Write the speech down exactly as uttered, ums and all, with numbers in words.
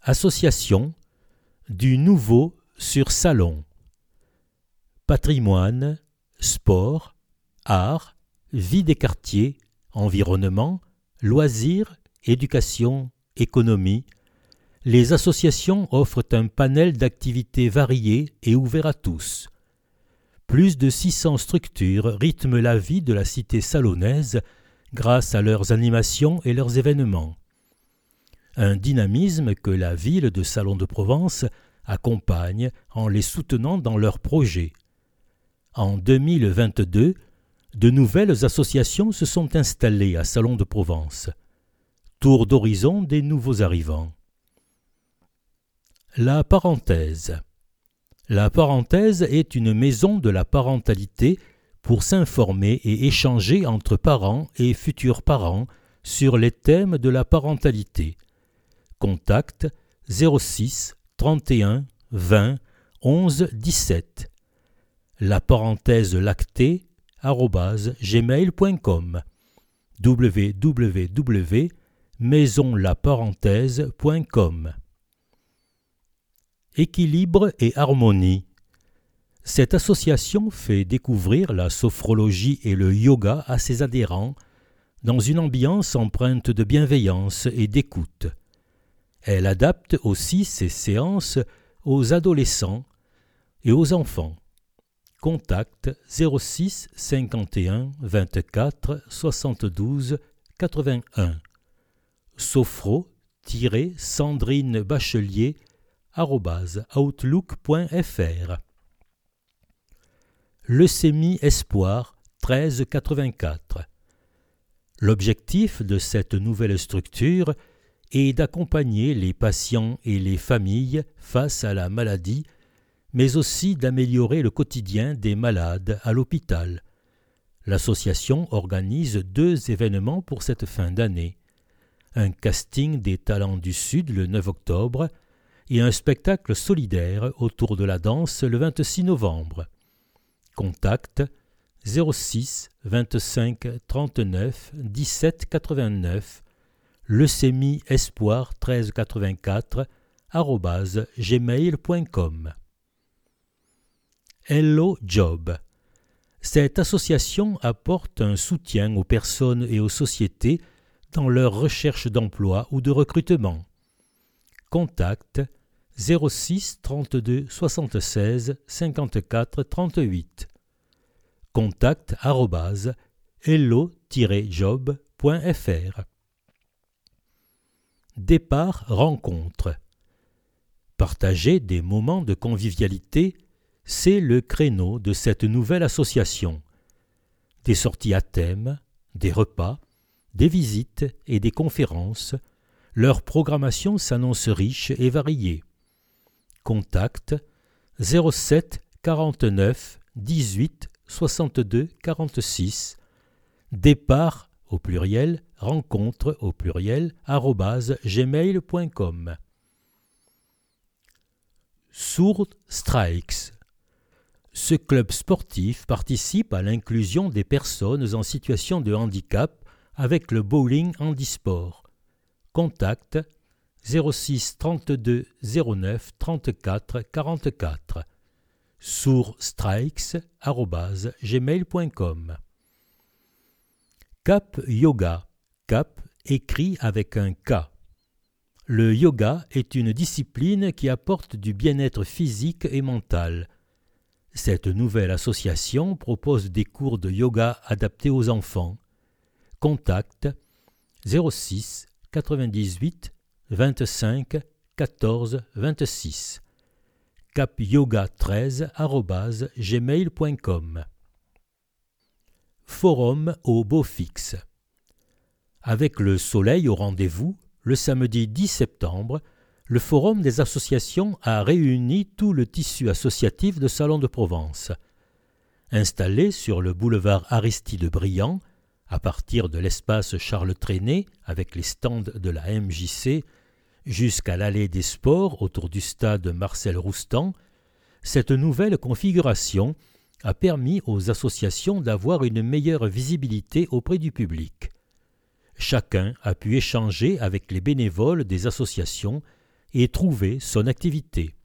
Association du nouveau sur Salon. Patrimoine, sport, art, vie des quartiers, environnement, loisirs, éducation, économie. Les associations offrent un panel d'activités variées et ouverts à tous. Plus de six cents structures rythment la vie de la cité salonnaise grâce à leurs animations et leurs événements. Un dynamisme que la ville de Salon-de-Provence accompagne en les soutenant dans leurs projets. En deux mille vingt-deux, de nouvelles associations se sont installées à Salon-de-Provence. Tour d'horizon des nouveaux arrivants. La parenthèse. La parenthèse est une maison de la parentalité pour s'informer et échanger entre parents et futurs parents sur les thèmes de la parentalité. Contact zéro six trente et un vingt onze dix-sept. La parenthèse lactée arobase gmail point com w w w point maison la parenthèse point com. Équilibre et harmonie. Cette association fait découvrir la sophrologie et le yoga à ses adhérents dans une ambiance empreinte de bienveillance et d'écoute. Elle adapte aussi ses séances aux adolescents et aux enfants. Contact zéro six cinquante et un vingt-quatre soixante-douze quatre-vingt-un. sophro-sandrine bachelier arobase outlook point f r. Leucémie Espoir treize quatre-vingt-quatre. L'objectif de cette nouvelle structure est d'accompagner les patients et les familles face à la maladie, mais aussi d'améliorer le quotidien des malades à l'hôpital. L'association organise deux événements pour cette fin d'année. Un casting des talents du Sud le neuf octobre et un spectacle solidaire autour de la danse le vingt-six novembre. Contact zéro six vingt-cinq trente-neuf dix-sept quatre-vingt-neuf leucémie espoir treize quatre-vingt-quatre arobase gmail point com. Hello Job. Cette association apporte un soutien aux personnes et aux sociétés dans leur recherche d'emploi ou de recrutement. Contact zéro six trente-deux soixante-seize cinquante-quatre trente-huit. Contact arobase hello tiret job point f r. Départ rencontre. Partager des moments de convivialité, c'est le créneau de cette nouvelle association. Des sorties à thème, des repas, des visites et des conférences, leur programmation s'annonce riche et variée. Contact zéro sept quarante-neuf dix-huit soixante-deux quarante-six. Départ au pluriel, rencontre au pluriel, arobase gmail point com. Sourd Strikes. Ce club sportif participe à l'inclusion des personnes en situation de handicap avec le bowling handisport. Contact zéro six trente-deux zéro neuf trente-quatre quarante-quatre. sourdstrikes arobase gmail point com. Cap Yoga. Cap écrit avec un K. Le yoga est une discipline qui apporte du bien-être physique et mental. Cette nouvelle association propose des cours de yoga adaptés aux enfants. Contact zéro six quatre-vingt-dix-huit vingt-cinq quatorze vingt-six. cap yoga treize arobase gmail point com. Forum au beau fixe. Avec le soleil au rendez-vous, le samedi dix septembre, le Forum des associations a réuni tout le tissu associatif de Salon-de-Provence. Installé sur le boulevard Aristide Briand, à partir de l'espace Charles Trenet avec les stands de la M J C, jusqu'à l'allée des sports autour du stade Marcel Roustan, cette nouvelle configuration a permis aux associations d'avoir une meilleure visibilité auprès du public. Chacun a pu échanger avec les bénévoles des associations et trouver son activité.